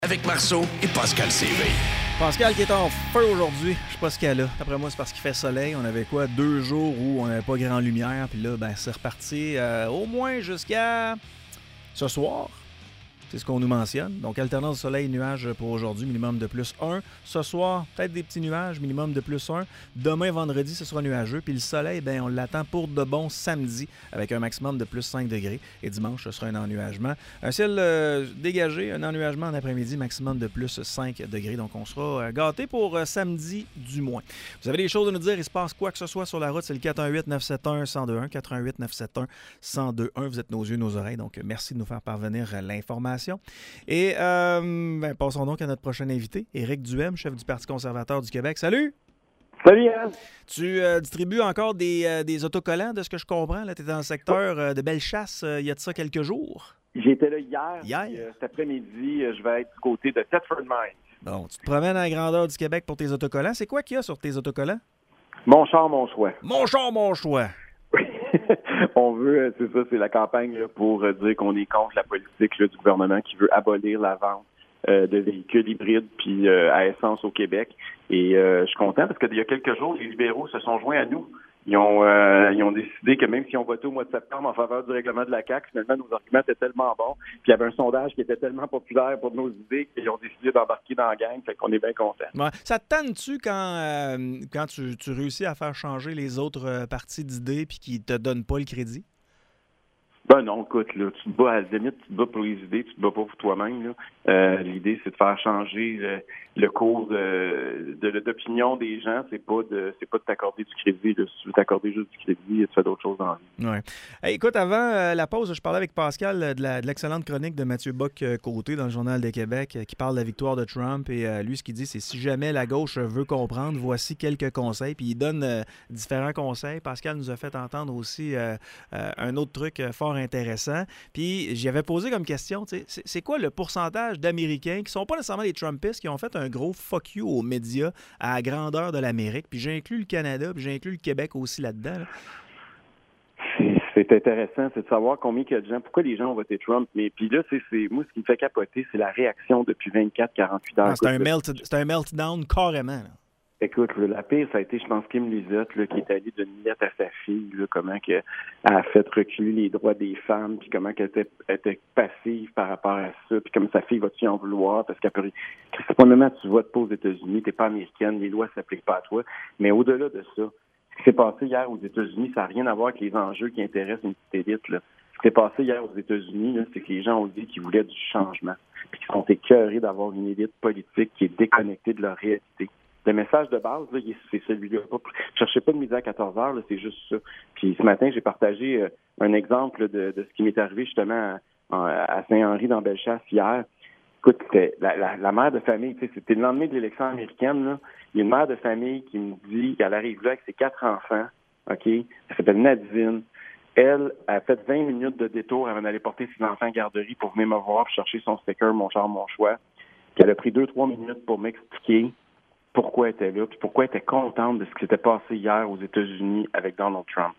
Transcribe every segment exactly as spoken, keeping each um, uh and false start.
Avec Marceau et Pascal Sévry. Pascal qui est en feu aujourd'hui, je sais pas ce qu'elle a. Après moi, c'est parce qu'il fait soleil. On avait quoi? Deux jours où on n'avait pas grand lumière. Puis là, ben, c'est reparti euh, au moins jusqu'à ce soir. C'est ce qu'on nous mentionne. Donc, alternance soleil-nuage pour aujourd'hui, minimum de plus un. Ce soir, peut-être des petits nuages, minimum de plus un. Demain, vendredi, ce sera nuageux. Puis le soleil, ben, on l'attend pour de bon samedi avec un maximum de plus cinq degrés. Et dimanche, ce sera un ennuagement. Un ciel euh, dégagé, un ennuagement en après-midi, maximum de plus cinq degrés. Donc, on sera euh, gâtés pour euh, samedi du moins. Vous avez des choses à nous dire, il se passe quoi que ce soit sur la route, c'est le quatre un huit neuf sept un un zéro deux un. quatre un huit neuf sept un un zéro deux un. Vous êtes nos yeux, nos oreilles. Donc, merci de nous faire parvenir euh, l'information. Et euh, ben, passons donc à notre prochain invité, Éric Duhem, chef du Parti conservateur du Québec. Salut! Salut, Yann! Tu euh, distribues encore des, euh, des autocollants, de ce que je comprends. Tu es dans le secteur euh, de Bellechasse euh, il y a de ça quelques jours. J'étais là hier. Hier? Puis, euh, cet après-midi, euh, je vais être du côté de Thetford Mines. Bon, tu te promènes à la grandeur du Québec pour tes autocollants. C'est quoi qu'il y a sur tes autocollants? Mon char, mon choix. Mon char, mon choix! On veut, c'est ça, c'est la campagne là, pour euh, dire qu'on est contre la politique là, du gouvernement qui veut abolir la vente euh, de véhicules hybrides puis euh, à essence au Québec. Et euh, je suis content parce qu'il y a quelques jours, les libéraux se sont joints à nous. Ils ont, euh, ils ont décidé que même si on votait au mois de septembre en faveur du règlement de la C A Q, finalement, nos arguments étaient tellement bons. Puis il y avait un sondage qui était tellement populaire pour nos idées qu'ils ont décidé d'embarquer dans la gang. Fait qu'on est bien contents. Ouais. Ça te tente-tu quand, euh, quand tu, tu réussis à faire changer les autres euh, partis d'idées puis qu'ils te donnent pas le crédit? Ben non, écoute, là, tu te bats à la limite, tu te bats pour les idées, tu te bats pas pour toi-même. Là. Euh, l'idée, c'est de faire changer le, le cours de, de, d'opinion des gens. C'est pas de c'est pas de t'accorder du crédit. Là. Si tu veux t'accorder juste du crédit, tu fais d'autres choses dans la vie. Ouais. Hey, écoute, avant euh, la pause, je parlais avec Pascal euh, de, la, de l'excellente chronique de Mathieu Bock-Côté dans le Journal de Québec euh, qui parle de la victoire de Trump. Et euh, lui, ce qu'il dit, c'est si jamais la gauche veut comprendre, voici quelques conseils. Puis il donne euh, différents conseils. Pascal nous a fait entendre aussi euh, euh, un autre truc euh, fort intéressant. Puis j'y avais posé comme question, tu sais, c'est, c'est quoi le pourcentage d'Américains qui sont pas nécessairement des Trumpistes, qui ont fait un gros fuck you aux médias à la grandeur de l'Amérique. Puis j'ai inclus le Canada, puis j'ai inclus le Québec aussi là-dedans. Là. C'est, c'est intéressant, c'est de savoir combien il y a de gens, pourquoi les gens ont voté Trump. Mais puis là, c'est, c'est moi, ce qui me fait capoter, c'est la réaction depuis vingt-quatre à quarante-huit heures. Ah, c'est, un melt, c'est un meltdown carrément. Là. Écoute, là, la pire, ça a été, je pense, Kim Lizotte, là, qui est allée d'une miette à sa fille, là, comment qu'elle a fait reculer les droits des femmes, puis comment qu'elle était, était passive par rapport à ça, puis comme sa fille va-tu en vouloir, parce qu'elle peut... Premièrement, tu votes pas aux États-Unis, t'es pas américaine, les lois s'appliquent pas à toi, mais au-delà de ça, ce qui s'est passé hier aux États-Unis, ça n'a rien à voir avec les enjeux qui intéressent une petite élite, là. Ce qui s'est passé hier aux États-Unis, là, c'est que les gens ont dit qu'ils voulaient du changement, puis qu'ils sont écœurés d'avoir une élite politique qui est déconnectée de leur réalité. Le message de base, là, c'est celui-là. Ne cherchez pas de midi à quatorze heures, là, c'est juste ça. Puis ce matin, j'ai partagé euh, un exemple de, de ce qui m'est arrivé justement à, à Saint-Henri dans Bellechasse hier. Écoute, c'était la, la, la mère de famille, tu sais, c'était le lendemain de l'élection américaine, là. Il y a une mère de famille qui me dit qu'elle arrive là avec ses quatre enfants, OK? Elle s'appelle Nadine. Elle a fait vingt minutes de détour avant d'aller porter ses enfants à garderie pour venir me voir et chercher son sticker, mon char, mon choix. Puis elle a pris deux, trois minutes pour m'expliquer pourquoi elle était là, puis pourquoi elle était contente de ce qui s'était passé hier aux États-Unis avec Donald Trump.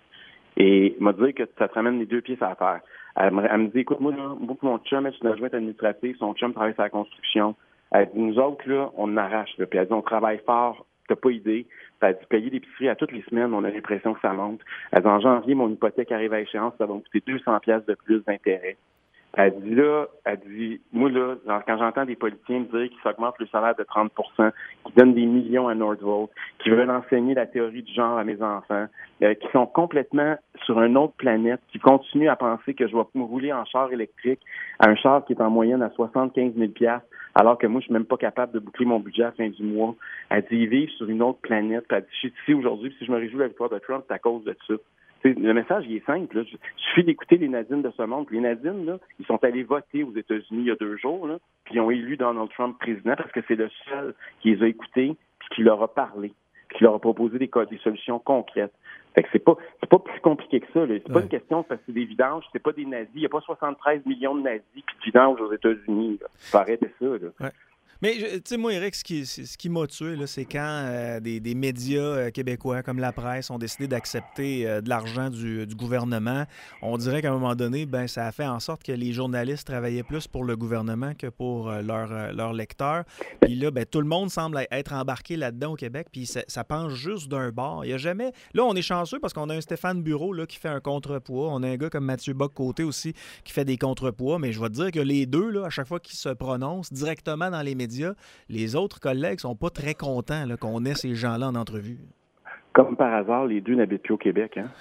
Et elle m'a dit que ça te ramène les deux pieds sur la terre. Elle me, elle me dit, écoute, moi, là, moi mon chum est une adjointe administrative, son chum travaille sur la construction. Elle dit, nous autres, là, on arrache, là. Puis elle dit, on travaille fort, t'as pas idée. Puis elle dit, payer l'épicerie à toutes les semaines, on a l'impression que ça monte. Elle dit, en janvier, mon hypothèque arrive à échéance, ça va me coûter deux cents dollars de plus d'intérêt. Elle dit là, elle dit, moi là, quand j'entends des politiciens me dire qu'ils s'augmentent le salaire de trente pour cent, qui donnent des millions à Nordvolt, qui veulent enseigner la théorie du genre à mes enfants, euh, qui sont complètement sur une autre planète, qui continuent à penser que je vais me rouler en char électrique, à un char qui est en moyenne à soixante-quinze mille dollars, alors que moi, je suis même pas capable de boucler mon budget à la fin du mois. Elle dit, ils vivent sur une autre planète. Puis elle dit, je suis ici aujourd'hui, si je me réjouis de la victoire de Trump, c'est à cause de ça. T'sais, le message, il est simple. Là. Il suffit d'écouter les Nadines de ce monde. Les Nadines, là, ils sont allés voter aux États-Unis il y a deux jours, là, puis ils ont élu Donald Trump président parce que c'est le seul qui les a écoutés puis qui leur a parlé, puis qui leur a proposé des, des solutions concrètes. Fait que c'est pas c'est pas plus compliqué que ça. Là. C'est ouais. pas une question parce que c'est des vidanges, c'est pas des nazis. Il n'y a pas soixante-treize millions de nazis puis de vidanges aux États-Unis. Là. Faut arrêter ça. Là. Ouais. Mais, tu sais, moi, Éric, ce qui, ce qui m'a tué, là, c'est quand euh, des, des médias euh, québécois comme la presse ont décidé d'accepter euh, de l'argent du, du gouvernement. On dirait qu'à un moment donné, ben, ça a fait en sorte que les journalistes travaillaient plus pour le gouvernement que pour euh, leurs euh, leur lecteurs. Puis là, ben, tout le monde semble être embarqué là-dedans au Québec, puis ça, ça penche juste d'un bord. Il y a jamais... Là, on est chanceux parce qu'on a un Stéphane Bureau là, qui fait un contrepoids. On a un gars comme Mathieu Bock-Côté aussi qui fait des contrepoids. Mais je vais te dire que les deux, là, à chaque fois qu'ils se prononcent directement dans les médias, les autres collègues sont pas très contents là, qu'on ait ces gens-là en entrevue. Comme par hasard, les deux n'habitent plus au Québec, hein?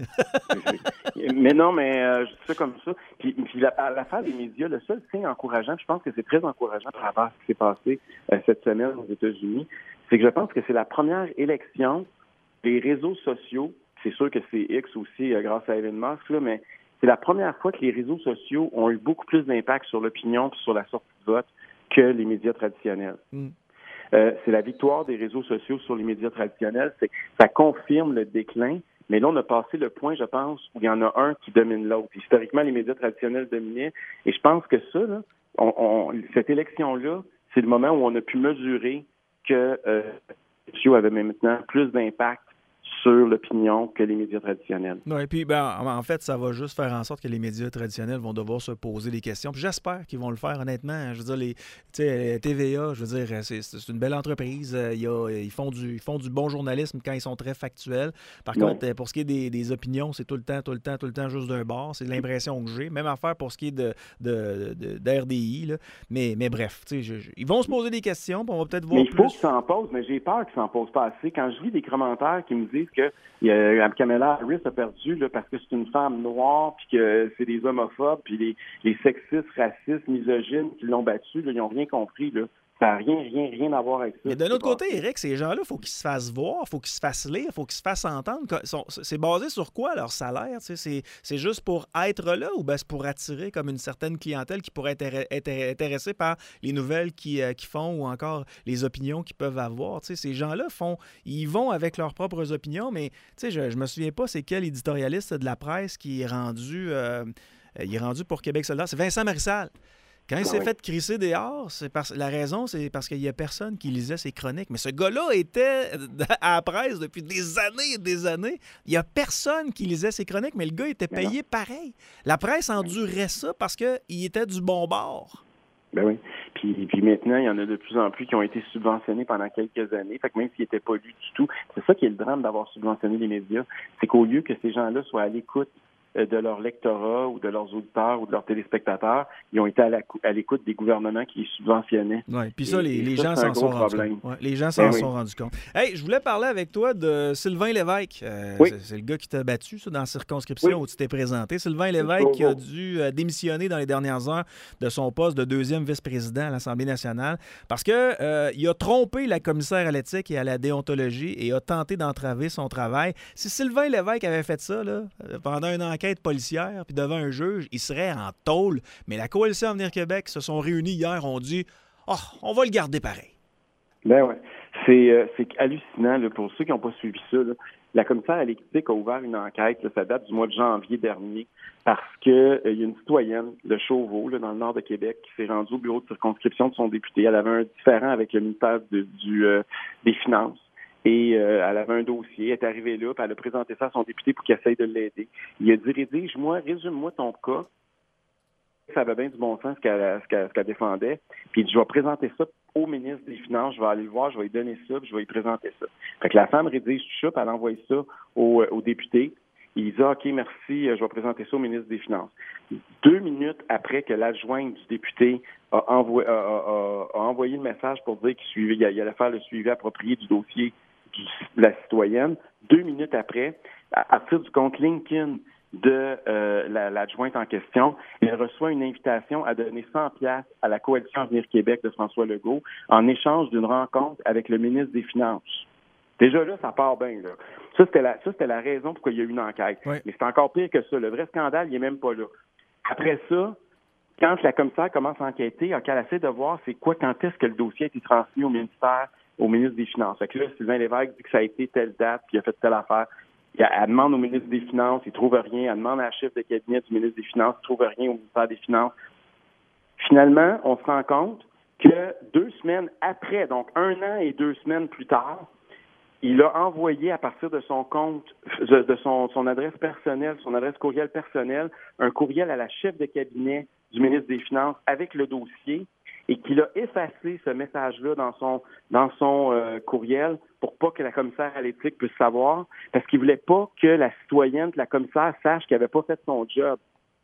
mais non, mais euh, je dis ça comme ça. Puis, puis la, à l'affaire des médias, le seul signe encourageant, je pense que c'est très encourageant par rapport à ce qui s'est passé euh, cette semaine aux États-Unis, c'est que je pense que c'est la première élection des réseaux sociaux. C'est sûr que c'est X aussi euh, grâce à Elon Musk, là, mais c'est la première fois que les réseaux sociaux ont eu beaucoup plus d'impact sur l'opinion et sur la sortie de vote que les médias traditionnels. Mm. Euh, c'est la victoire des réseaux sociaux sur les médias traditionnels. C'est, ça confirme le déclin, mais là, on a passé le point, je pense, où il y en a un qui domine l'autre. Historiquement, les médias traditionnels dominaient, et je pense que ça, là, on, on, cette élection-là, c'est le moment où on a pu mesurer que euh, les sociaux avaient maintenant plus d'impact sur l'opinion que les médias traditionnels. Oui, puis ben, en fait, ça va juste faire en sorte que les médias traditionnels vont devoir se poser des questions. Puis j'espère qu'ils vont le faire, honnêtement. Je veux dire, les, tu sais, T V A, je veux dire, c'est, c'est une belle entreprise. Il y a, ils, font du, ils font du bon journalisme quand ils sont très factuels. Par ouais. contre, pour ce qui est des, des opinions, c'est tout le temps, tout le temps, tout le temps juste d'un bord. C'est l'impression que j'ai. Même affaire pour ce qui est de, de, de, d'R D I. Là. Mais, mais bref, tu sais, je, je, ils vont se poser des questions, puis on va peut-être voir mais il faut plus. qu'ils s'en posent, mais j'ai peur qu'ils s'en posent pas assez. Quand je lis des commentaires qui me disent que euh, Kamala Harris a perdu là, parce que c'est une femme noire, puis que c'est des homophobes, puis les, les sexistes, racistes, misogynes qui l'ont battue, là, ils n'ont rien compris. Là. Ça n'a rien, rien, rien à voir avec ça. Mais d'un autre côté, Éric, ces gens-là, il faut qu'ils se fassent voir, il faut qu'ils se fassent lire, il faut qu'ils se fassent entendre. C'est basé sur quoi, leur salaire? C'est, c'est juste pour être là ou bien c'est pour attirer comme une certaine clientèle qui pourrait être, être intéressée par les nouvelles qu'ils euh, qui font ou encore les opinions qu'ils peuvent avoir? T'sais, ces gens-là, font, ils vont avec leurs propres opinions, mais je ne me souviens pas c'est quel éditorialiste de la presse qui est rendu, euh, il est rendu pour Québec solidaire. C'est Vincent Marissal. Quand il s'est fait crisser dehors, c'est parce, la raison, c'est parce qu'il n'y a personne qui lisait ses chroniques. Mais ce gars-là était à la presse depuis des années et des années. Il n'y a personne qui lisait ses chroniques, mais le gars était payé pareil. La presse endurait ça parce qu'il était du bon bord. Ben oui. Puis, puis maintenant, il y en a de plus en plus qui ont été subventionnés pendant quelques années. Fait que même s'ils n'étaient pas lus du tout, c'est ça qui est le drame d'avoir subventionné les médias. C'est qu'au lieu que ces gens-là soient à l'écoute de leur lectorat ou de leurs auditeurs ou de leurs téléspectateurs, ils ont été à, la, à l'écoute des gouvernements qui les subventionnaient. Oui, puis ça, les, les, ça gens s'en sont rendus compte. Ouais, les gens s'en ben sont oui. rendus compte. Hey, je voulais parler avec toi de Sylvain Lévesque. Euh, oui. c'est, c'est le gars qui t'a battu ça, dans la circonscription oui. où tu t'es présenté. Sylvain Lévesque qui a dû euh, démissionner dans les dernières heures de son poste de deuxième vice-président à l'Assemblée nationale parce qu'il euh, a trompé la commissaire à l'éthique et à la déontologie et a tenté d'entraver son travail. Si Sylvain Lévesque avait fait ça là, pendant une enquête policière, puis devant un juge, il serait en tôle. Mais la Coalition Avenir Québec se sont réunis hier, ont dit « Ah, oh, on va le garder pareil. » Ben ouais. C'est, euh, c'est hallucinant, là, pour ceux qui n'ont pas suivi ça. Là. La commissaire à l'éthique a ouvert une enquête, là, ça date du mois de janvier dernier, parce qu'il euh, y a une citoyenne de Chauveau, là, dans le nord de Québec, qui s'est rendue au bureau de circonscription de son député. Elle avait un différend avec le ministère de, du, euh, des Finances. Et euh, elle avait un dossier, elle est arrivée là, puis elle a présenté ça à son député pour qu'il essaye de l'aider. Il a dit, rédige-moi, résume-moi ton cas. Ça avait bien du bon sens ce qu'elle, ce qu'elle, ce qu'elle défendait. Puis il dit, je vais présenter ça au ministre des Finances, je vais aller le voir, je vais lui donner ça, puis je vais lui présenter ça. Fait que la femme rédige tout ça, puis elle envoie ça au, au député. Il dit, OK, merci, je vais présenter ça au ministre des Finances. Deux minutes après que l'adjointe du député a envoyé, a, a, a envoyé le message pour dire qu'il suivait, il allait faire le suivi approprié du dossier de la citoyenne, deux minutes après, à partir du compte LinkedIn de euh, la, l'adjointe en question, il reçoit une invitation à donner cent piastres à la Coalition Avenir Québec de François Legault en échange d'une rencontre avec le ministre des Finances. Déjà là, ça part bien. Là. Ça, c'était la, ça, c'était la raison pourquoi il y a eu une enquête. Oui. Mais c'est encore pire que ça. Le vrai scandale, il n'est même pas là. Après ça, quand la commissaire commence à enquêter, elle essaie de voir c'est quoi, quand est-ce que le dossier a été transmis au ministère, au ministre des Finances. Fait que là, Sylvain Lévesque dit que ça a été telle date, puis il a fait telle affaire. Elle, elle demande au ministre des Finances, il ne trouve rien. Elle demande à la chef de cabinet du ministre des Finances, il ne trouve rien au ministère des Finances. Finalement, on se rend compte que deux semaines après, donc un an et deux semaines plus tard, il a envoyé à partir de son compte, de son, son adresse personnelle, son adresse courriel personnelle, un courriel à la chef de cabinet du ministre des Finances avec le dossier et qu'il a effacé ce message-là dans son dans son euh, courriel pour pas que la commissaire à l'éthique puisse savoir, parce qu'il voulait pas que la citoyenne, que la commissaire sache qu'il avait pas fait son job.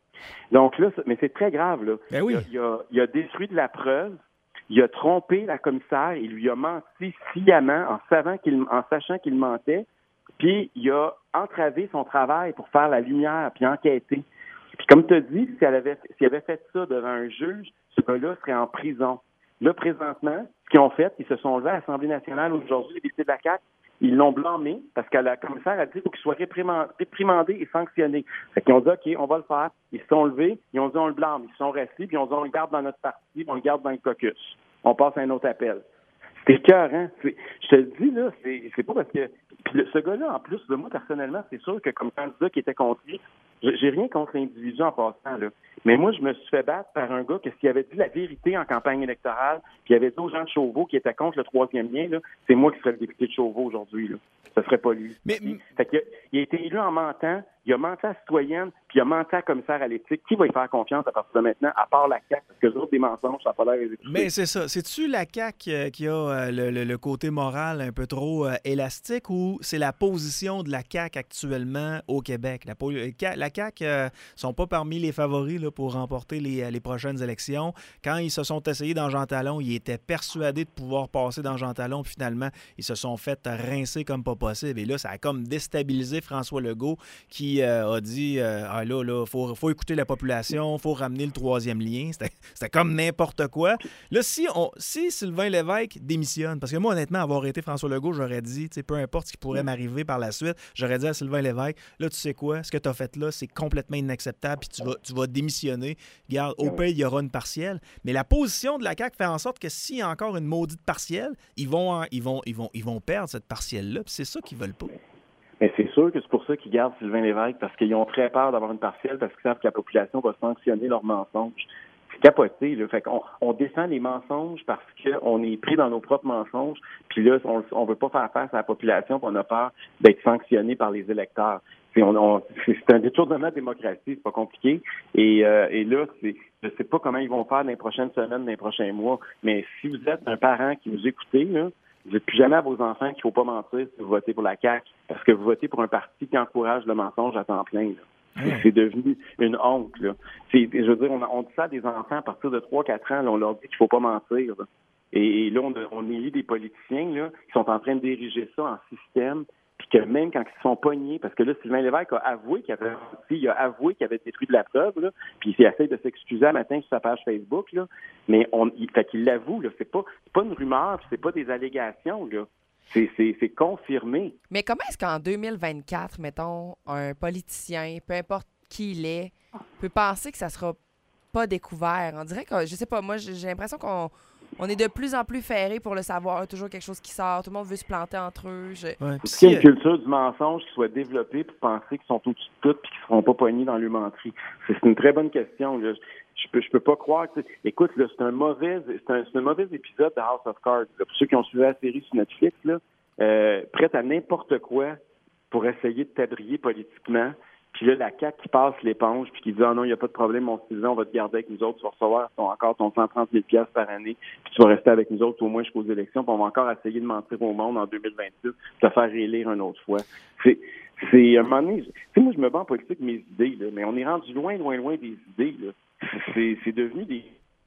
Donc là, mais c'est très grave, là. Ben oui. Il a, il a, il a détruit de la preuve. Il a trompé la commissaire, il lui a menti sciemment en savant qu'il, en sachant qu'il mentait, puis il a entravé son travail pour faire la lumière puis enquêter. Puis comme tu as dit, si elle avait, s'il avait fait ça devant un juge, ce gars-là serait en prison. Là, présentement, ce qu'ils ont fait, ils se sont levés à l'Assemblée nationale aujourd'hui, les députés de la C A Q, ils l'ont blâmé parce que la commissaire a dit qu'il faut qu'il soit réprimandé et sanctionné. Fait qu'ils ont dit, OK, on va le faire. Ils se sont levés, ils ont dit, on le blâme. Ils se sont restés, puis ils ont dit, on le garde dans notre parti, on le garde dans le caucus. On passe à un autre appel. C'est écœurant. C'est, je te le dis, là, c'est, c'est pas parce que... Puis le, ce gars-là, en plus, de moi, personnellement, c'est sûr que comme candidat qui était contre lui, j'ai rien contre l'individu en passant, là. Mais moi, je me suis fait battre par un gars que s'il avait dit la vérité en campagne électorale, puis il avait dit aux gens de Chauveau qui étaient contre le troisième lien, là, c'est moi qui serais le député de Chauveau aujourd'hui, là. Ce serait pas lui. Mais... Fait que, il a été élu en mentant, il a menti à la citoyenne, puis il a menti à la commissaire à l'éthique. Qui va y faire confiance à partir de maintenant, à part la C A Q, parce que les autres, des mensonges, ça n'a pas l'air exécuté. Mais c'est ça. C'est-tu la C A Q qui a euh, le, le, le côté moral un peu trop euh, élastique, ou c'est la position de la C A Q actuellement au Québec? La, la C A Q ne euh, sont pas parmi les favoris là, pour remporter les, les prochaines élections. Quand ils se sont essayés dans Jean Talon, ils étaient persuadés de pouvoir passer dans Jean Talon, puis finalement, ils se sont fait rincer comme pas possible. Et là, ça a comme déstabilisé François Legault qui euh, a dit euh, ah là, là, faut, faut écouter la population, faut ramener le troisième lien. C'était, c'était comme n'importe quoi. Là, si, on, si Sylvain Lévesque démissionne, parce que moi, honnêtement, avoir été François Legault, j'aurais dit, tu sais, peu importe ce qui pourrait m'arriver par la suite, j'aurais dit à Sylvain Lévesque, là, tu sais quoi, ce que tu as fait là, c'est complètement inacceptable, puis tu vas, tu vas démissionner. Regarde, au pays, il y aura une partielle. Mais la position de la C A Q fait en sorte que s'il y a encore une maudite partielle, ils vont, ils vont, ils vont, ils vont perdre cette partielle-là, puis c'est ça qu'ils veulent pas. Mais c'est sûr que c'est pour ça qu'ils gardent Sylvain Lévesque, parce qu'ils ont très peur d'avoir une partielle, parce qu'ils savent que la population va sanctionner leurs mensonges. C'est capoté, là. Fait qu'on on défend les mensonges parce qu'on est pris dans nos propres mensonges, puis là, on on veut pas faire face à la population, puis on a peur d'être sanctionné par les électeurs. C'est, on, on, c'est un détournement de démocratie, c'est pas compliqué. Et, euh, et là, c'est, je sais pas comment ils vont faire dans les prochaines semaines, dans les prochains mois, mais si vous êtes un parent qui vous écoutez, là, vous dites plus jamais à vos enfants qu'il ne faut pas mentir si vous votez pour la C A Q, parce que vous votez pour un parti qui encourage le mensonge à temps plein. Là. Ouais. C'est devenu une honte. Là. C'est, je veux dire, on, on dit ça à des enfants à partir de trois quatre ans, là, on leur dit qu'il ne faut pas mentir. Là. Et, et là, on, on élit des politiciens là, qui sont en train de diriger ça en système, puis que même quand ils sont pognés, parce que là, Sylvain Lévesque a avoué qu'il avait il a avoué qu'il avait détruit de la preuve, là, puis il essaie de s'excuser un matin sur sa page Facebook, là, mais on, il, fait qu'il l'avoue, là, c'est pas, c'est pas une rumeur, puis c'est pas des allégations, là. C'est, c'est, c'est confirmé. Mais comment est-ce qu'en deux mille vingt-quatre, mettons, un politicien, peu importe qui il est, peut penser que ça sera pas découvert? On dirait que, je sais pas, moi, j'ai l'impression qu'on on est de plus en plus ferré pour le savoir. Toujours quelque chose qui sort. Tout le monde veut se planter entre eux. Je... Ouais, c'est une culture du mensonge qui soit développée pour penser qu'ils sont au-dessus de tout et qu'ils ne seront pas pognés dans l'humanterie. C'est, c'est une très bonne question. Là. Je peux, je peux pas croire que... Écoute, là, c'est un mauvais c'est un, c'est un mauvais épisode de House of Cards. Là. Pour ceux qui ont suivi la série sur Netflix, là, euh, prête à n'importe quoi pour essayer de t'abrier politiquement. Puis là, la C A Q qui passe l'éponge, puis qui dit « Ah non, il n'y a pas de problème, mon citizen, on va te garder avec nous autres, tu vas recevoir ton, encore ton cent trente mille dollars par année, puis tu vas rester avec nous autres au moins jusqu'aux élections, puis on va encore essayer de mentir au monde en deux mille vingt-six, te faire réélire une autre fois. » C'est, c'est, à un moment donné, tu sais, moi, je me bats en politique mes idées, là, mais on est rendu loin, loin, loin des idées, là. C'est, c'est devenu des...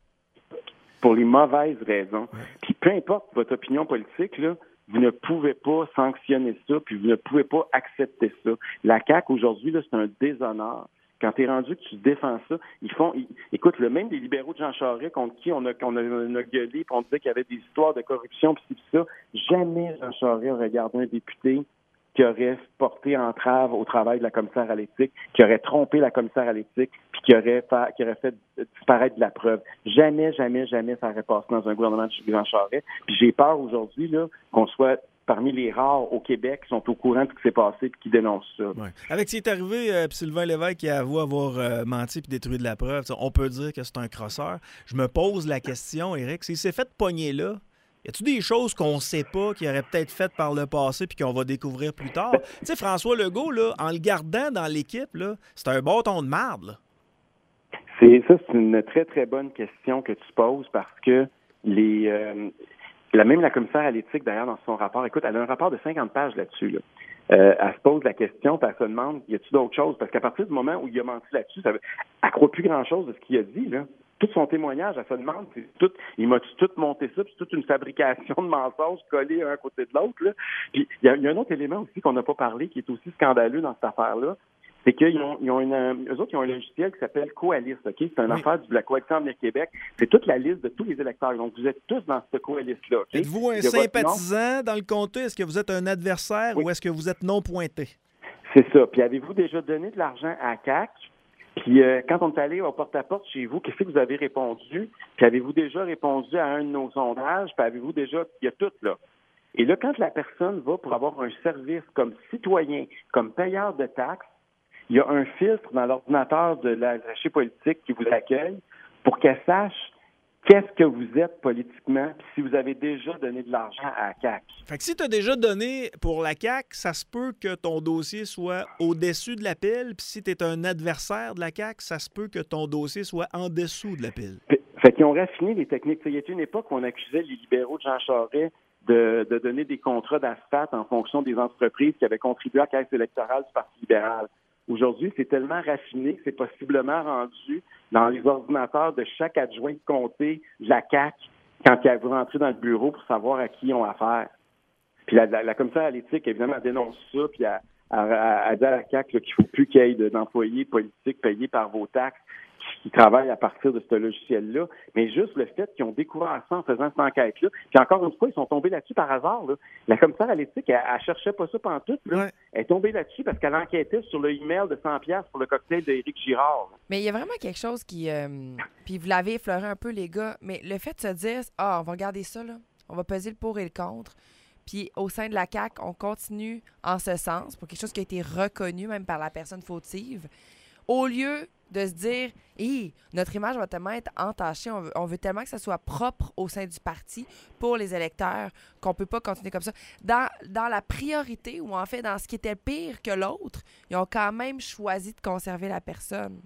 pour les mauvaises raisons. Puis peu importe votre opinion politique, là, vous ne pouvez pas sanctionner ça, puis vous ne pouvez pas accepter ça. La C A Q, aujourd'hui, là, c'est un déshonneur. Quand tu es rendu que tu défends ça, ils font... Ils, écoute, le même des libéraux de Jean Charest, contre qui on a, on a, on a gueulé, puis on disait qu'il y avait des histoires de corruption, puis ci, puis ça, jamais Jean Charest aurait gardé un député qui aurait porté entrave au travail de la commissaire à l'éthique, qui aurait trompé la commissaire à l'éthique, puis qui aurait fait, qui aurait fait disparaître de la preuve. Jamais, jamais, jamais ça aurait passé dans un gouvernement de Jean Charest. Puis j'ai peur aujourd'hui là qu'on soit parmi les rares au Québec qui sont au courant de ce qui s'est passé et qui dénoncent ça. Ouais. Avec ce qui est arrivé, euh, puis Sylvain Lévesque qui avoue avoir euh, menti puis détruit de la preuve, on peut dire que c'est un crosseur. Je me pose la question, Éric, s'il s'est fait pogner là, y a-t-il des choses qu'on ne sait pas, qu'il aurait peut-être faites par le passé puis qu'on va découvrir plus tard? Tu sais, François Legault, là, en le gardant dans l'équipe, là, c'est un bâton de marde, là. C'est, ça, c'est une très, très bonne question que tu poses parce que les... Euh, la, même la commissaire à l'éthique, d'ailleurs, dans son rapport, écoute, elle a un rapport de cinquante pages là-dessus, là. Euh, elle se pose la question, puis elle se demande, y a-t-il d'autres choses? Parce qu'à partir du moment où il a menti là-dessus, ça, elle ne croit plus grand-chose de ce qu'il a dit, là. Tout son témoignage, elle se demande, c'est tout, il m'a tout monté ça, puis c'est toute une fabrication de mensonges collés un à côté de l'autre, là. Puis il y, y a un autre élément aussi qu'on n'a pas parlé, qui est aussi scandaleux dans cette affaire-là, c'est qu'ils ont, ils ont une, eux autres, ils ont un logiciel qui s'appelle Coalis, OK? C'est une oui. affaire de la Coalition Avenir Québec. C'est toute la liste de tous les électeurs. Donc, vous êtes tous dans ce Coalis-là, OK? Êtes-vous un sympathisant dans le comté? Est-ce que vous êtes un adversaire oui. ou est-ce que vous êtes non pointé? C'est ça. Puis, avez-vous déjà donné de l'argent à C A Q? Puis, euh, quand on est allé au porte-à-porte chez vous, qu'est-ce que vous avez répondu? Puis, avez-vous déjà répondu à un de nos sondages? Puis, avez-vous déjà... Il y a tout, là. Et là, quand la personne va pour avoir un service comme citoyen, comme payeur de taxes, il y a un filtre dans l'ordinateur de l'attaché politique qui vous accueille pour qu'elle sache qu'est-ce que vous êtes politiquement, puis si vous avez déjà donné de l'argent à la C A Q. Fait que si tu as déjà donné pour la C A Q, ça se peut que ton dossier soit au-dessus de la pile, puis si tu es un adversaire de la C A Q, ça se peut que ton dossier soit en dessous de la pile. Fait qu'ils ont raffiné les techniques. Il y a une époque où on accusait les libéraux de Jean Charest de, de donner des contrats d'asphalte en fonction des entreprises qui avaient contribué à la caisse électorale du Parti libéral. Aujourd'hui, c'est tellement raffiné que c'est possiblement rendu dans les ordinateurs de chaque adjoint de comté de la C A Q quand il veut rentrer dans le bureau pour savoir à qui ils ont affaire. Puis la, la, la commissaire à l'éthique, évidemment, elle dénonce ça, puis elle, elle, elle, elle dit à la C A Q là, qu'il ne faut plus qu'il y ait d'employés politiques payés par vos taxes qui travaillent à partir de ce logiciel-là, mais juste le fait qu'ils ont découvert ça en faisant cette enquête-là. Puis encore une fois, ils sont tombés là-dessus par hasard. Là. La commissaire à l'éthique, elle, elle cherchait pas ça pantoute. Là. Ouais. Elle est tombée là-dessus parce qu'elle enquêtait sur le email de cent dollars pour le cocktail d'Éric Girard. Mais il y a vraiment quelque chose qui... Euh, puis vous l'avez effleuré un peu, les gars, mais le fait de se dire « Ah, on va regarder ça, là. On va peser le pour et le contre. » Puis au sein de la C A Q, on continue en ce sens pour quelque chose qui a été reconnu même par la personne fautive. Au lieu de se dire hey, « notre image va tellement être entachée, on veut, on veut tellement que ça soit propre au sein du parti pour les électeurs qu'on ne peut pas continuer comme ça. » Dans, dans la priorité, ou en fait dans ce qui était pire que l'autre, ils ont quand même choisi de conserver la personne.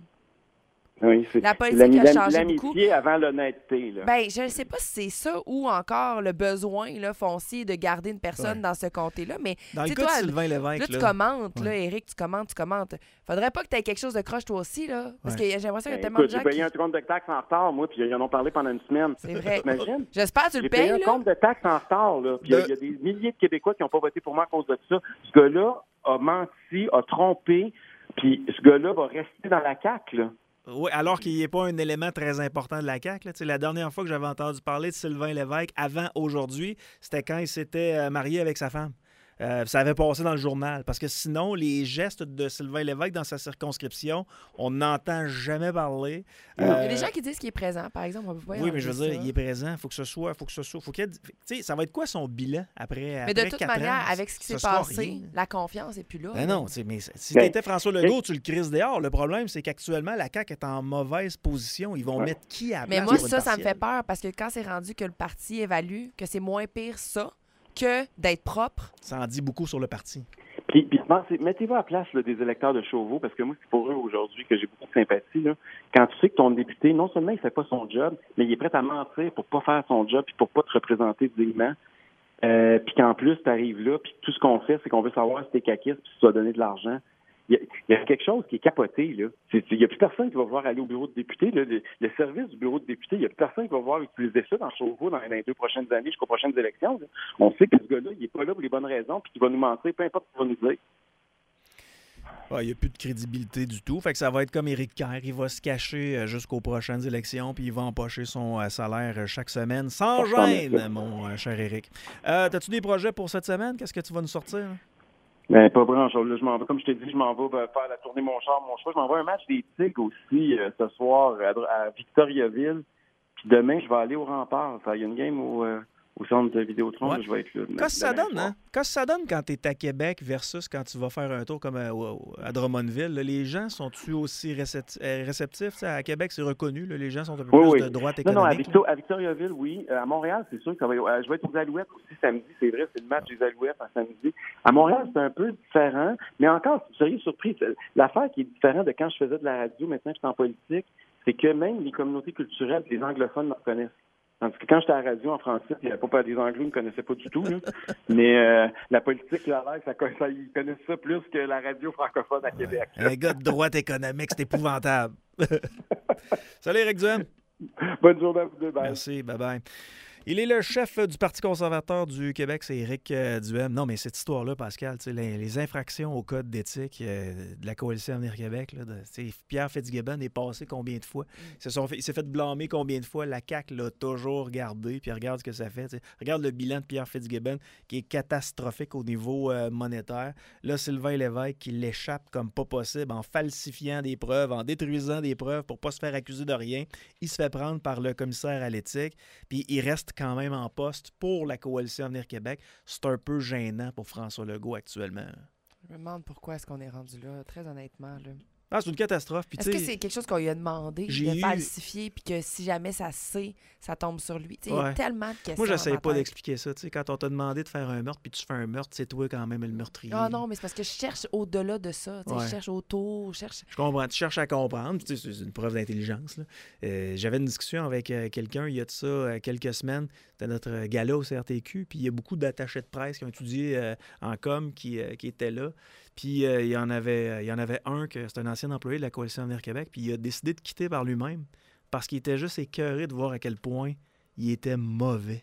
Oui, c'est la politique a changé beaucoup. L'amitié avant l'honnêteté. Là. Ben, je ne sais pas si c'est ça ou encore le besoin là, foncier de garder une personne ouais. dans ce comté-là. Mais dans le cas toi, de Sylvain Lévesque, là, tu là, commentes, ouais. là, Éric, tu commentes, tu commentes. Faudrait pas que tu aies quelque chose de croche toi aussi, là. Parce ouais. que j'ai l'impression qu'il y a ben, tellement écoute, de gens j'ai payé qui... un compte de taxes en retard, moi, puis ils en ont parlé pendant une semaine. C'est vrai. T'imagines? J'espère que tu j'ai le payes, payé là. un compte de taxes en retard, là. Puis il de... y, y a des milliers de Québécois qui n'ont pas voté pour moi à cause de ça. Ce gars-là a menti, a trompé, puis ce gars-là va rester dans la C A Q, là. Oui, alors qu'il n'est pas un élément très important de la C A Q. Là. La dernière fois que j'avais entendu parler de Sylvain Lévesque, avant aujourd'hui, c'était quand il s'était marié avec sa femme. Euh, ça avait passé dans le journal. Parce que sinon, les gestes de Sylvain Lévesque dans sa circonscription, on n'entend jamais parler. Euh, il y a des gens qui disent qu'il est présent, par exemple. On peut pas oui, mais je veux dire, ça. Il est présent. Il faut que ce soit. Faut que ce soit. Faut qu'il tu sais, ça va être quoi son bilan après Mais après de toute manière, ans, avec ce qui s'est passé, rien. La confiance n'est plus là. Ben non, mais si tu étais François Legault, tu le crises dehors. Le problème, c'est qu'actuellement, la C A Q est en mauvaise position. Ils vont ouais. mettre qui à la place? Mais moi, ça, ça me fait peur parce que quand c'est rendu que le parti évalue que c'est moins pire ça, que d'être propre. Ça en dit beaucoup sur le parti. Puis, puis mettez-vous à la place là, des électeurs de Chauveau, parce que moi, c'est pour eux aujourd'hui que j'ai beaucoup de sympathie. Là. Quand tu sais que ton député, non seulement il ne fait pas son job, mais il est prêt à mentir pour pas faire son job puis pour pas te représenter dignement. Euh, puis qu'en plus, tu arrives là, puis tout ce qu'on fait, c'est qu'on veut savoir si t'es caquiste puis si tu vas donner de l'argent. Il y, y a quelque chose qui est capoté, là. Il n'y a plus personne qui va vouloir aller au bureau de député. Là. Le, le service du bureau de député, il n'y a plus personne qui va vouloir utiliser ça dans Chauveau dans, dans les deux prochaines années jusqu'aux prochaines élections. Là. On sait que ce gars-là, il n'est pas là pour les bonnes raisons puis qu'il va nous mentir, peu importe ce qu'il va nous dire. Il n'y a plus de crédibilité du tout. Fait que ça va être comme Éric Kerr. Il va se cacher jusqu'aux prochaines élections puis il va empocher son salaire chaque semaine sans gêne, mon cher Éric. Euh, T'as-tu des projets pour cette semaine? Qu'est-ce que tu vas nous sortir? Là? Ben, pas grand-chose. Là, je m'en vais, comme je t'ai dit, je m'en vais faire la tournée Mon char, mon choix. Je m'en vais à un match des Tigres aussi euh, ce soir à, à Victoriaville. Puis demain, je vais aller au Rempart. Il y a une game au, euh, au centre de Vidéotron, Ouais. je vais être là. Qu'est-ce que ça donne, hein? Qu'est-ce que ça donne quand tu es à Québec versus quand tu vas faire un tour comme à, à Drummondville? Là, les gens sont-ils aussi réceptifs? réceptifs t'sais, à Québec, c'est reconnu. Là, les gens sont un peu Oui, plus oui. de droite Non, non, à, économique. Victor- à Victoriaville, oui. Euh, à Montréal, c'est sûr que ça va. euh, je vais être aux Alouettes aussi samedi. C'est vrai, c'est le match des Alouettes à samedi. À Montréal, c'est un peu différent. Mais encore, vous seriez surpris. L'affaire qui est différente de quand je faisais de la radio, maintenant que je suis en politique, c'est que même les communautés culturelles, les anglophones me reconnaissent. Tandis que quand j'étais à la radio en français, il n'y avait pas des Anglais qui ne me connaissaient pas du tout. Là. Mais euh, la politique, là, ça, ça, ils connaissent ça plus que la radio francophone à Québec. Ouais. Un gars de droite économique, c'est épouvantable. Salut, Éric Duhem. Bonne journée à vous deux. Bye. Merci, bye-bye. Il est le chef du Parti conservateur du Québec, c'est Éric euh, Duhem. Non, mais cette histoire-là, Pascal, les, les infractions au code d'éthique euh, de la Coalition Avenir Québec, là, de, Pierre Fitzgibbon est passé combien de fois? Il s'est fait, il s'est fait blâmer combien de fois? La C A Q l'a toujours regardé, puis regarde ce que ça fait. T'sais. Regarde le bilan de Pierre Fitzgibbon, qui est catastrophique au niveau euh, monétaire. Là, Sylvain Lévesque, qui l'échappe comme pas possible en falsifiant des preuves, en détruisant des preuves pour pas se faire accuser de rien. Il se fait prendre par le commissaire à l'éthique, puis il reste quand même en poste pour la Coalition Avenir Québec. C'est un peu gênant pour François Legault actuellement. Je me demande pourquoi est-ce qu'on est rendu là, très honnêtement. Là. Ah, c'est une catastrophe. Puis, est-ce que c'est quelque chose qu'on lui a demandé de eu... falsifier puis que si jamais ça se sait, ça tombe sur lui? Ouais. Il y a tellement de questions. Moi, j'essaie pas d'expliquer ça. T'sais, quand on t'a demandé de faire un meurtre puis tu fais un meurtre, c'est toi quand même le meurtrier. Ah non, mais c'est parce que je cherche au-delà de ça. Ouais. Je cherche autour. Je, cherche... je comprends. Tu cherches à comprendre. C'est une preuve d'intelligence. Là. Euh, j'avais une discussion avec euh, quelqu'un il y a de ça euh, quelques semaines. C'était notre gala au C R T Q. Puis il y a beaucoup d'attachés de presse qui ont étudié euh, en com qui, euh, qui étaient là. Puis euh, il, y en avait, il y en avait un, que c'est un ancien employé de la Coalition Avenir Québec, puis il a décidé de quitter par lui-même parce qu'il était juste écœuré de voir à quel point il était mauvais.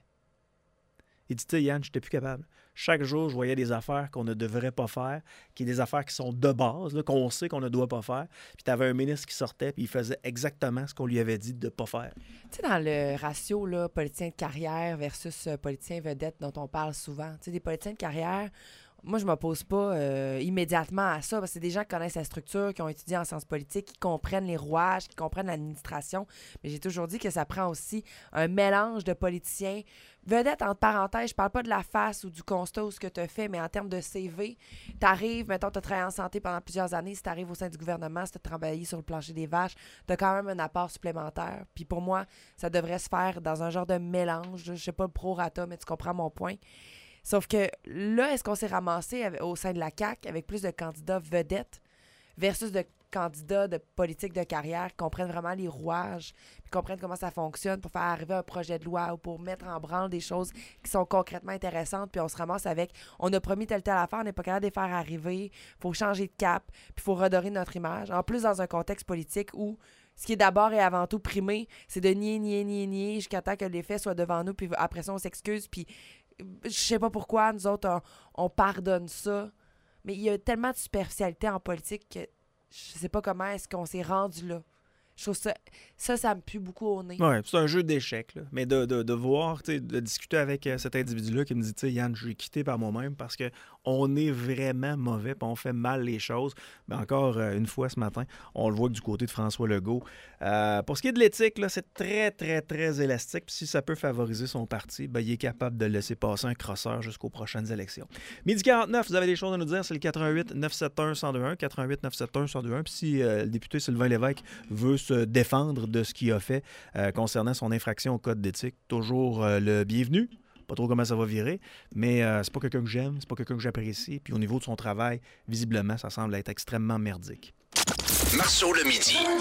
Il dit, tu sais, Yann, je n'étais plus capable. Chaque jour, je voyais des affaires qu'on ne devrait pas faire, qui sont des affaires qui sont de base, là, qu'on sait qu'on ne doit pas faire. Puis tu avais un ministre qui sortait, puis il faisait exactement ce qu'on lui avait dit de ne pas faire. Tu sais, dans le ratio, là, politicien de carrière versus euh, politicien vedette dont on parle souvent, tu sais, des politiciens de carrière, moi, je ne m'oppose pas euh, immédiatement à ça, parce que c'est des gens qui connaissent la structure, qui ont étudié en sciences politiques, qui comprennent les rouages, qui comprennent l'administration. Mais j'ai toujours dit que ça prend aussi un mélange de politiciens. Vedette, entre parenthèses, je parle pas de la face ou du constat ou ce que tu as fait, mais en termes de C V, tu arrives, mettons, tu as travaillé en santé pendant plusieurs années, si tu arrives au sein du gouvernement, si tu as travaillé sur le plancher des vaches, tu as quand même un apport supplémentaire. Puis pour moi, ça devrait se faire dans un genre de mélange. Je sais pas le pro-rata, mais tu comprends mon point. Sauf que là, est-ce qu'on s'est ramassé avec, au sein de la C A Q avec plus de candidats vedettes versus de candidats de politique de carrière qui comprennent vraiment les rouages, puis comprennent comment ça fonctionne pour faire arriver un projet de loi ou pour mettre en branle des choses qui sont concrètement intéressantes, puis on se ramasse avec « on a promis telle telle affaire, on n'est pas capable de les faire arriver, il faut changer de cap, puis il faut redorer notre image ». En plus, dans un contexte politique où ce qui est d'abord et avant tout primé, c'est de nier, nier, nier, nier jusqu'à temps que les faits soient devant nous, puis après ça, on s'excuse, puis je sais pas pourquoi, nous autres, on, on pardonne ça. Mais il y a tellement de superficialité en politique que je sais pas comment est-ce qu'on s'est rendu là. Je trouve ça, ça, ça me pue beaucoup au nez. Oui, c'est un jeu d'échecs. Là. Mais de, de, de voir, de discuter avec euh, cet individu-là qui me dit, tu sais, Yann, je vais quitter par moi-même parce qu'on est vraiment mauvais et on fait mal les choses. Mais encore euh, une fois ce matin, on le voit que du côté de François Legault. Euh, pour ce qui est de l'éthique, là, c'est très, très, très élastique. Puis si ça peut favoriser son parti, ben, il est capable de laisser passer un crosseur jusqu'aux prochaines élections. Midi quarante-neuf, vous avez des choses à nous dire, c'est le quatre-vingt-huit neuf cent soixante-et-un cent deux un, quatre-vingt-huit neuf cent soixante-et-un cent deux un. Puis si euh, le député Sylvain Lévesque veut se défendre de ce qu'il a fait euh, concernant son infraction au code d'éthique, toujours euh, le bienvenu. Pas trop comment ça va virer, mais euh, c'est pas quelqu'un que j'aime, c'est pas quelqu'un que j'apprécie. Puis au niveau de son travail, visiblement, ça semble être extrêmement merdique. Marceau le midi.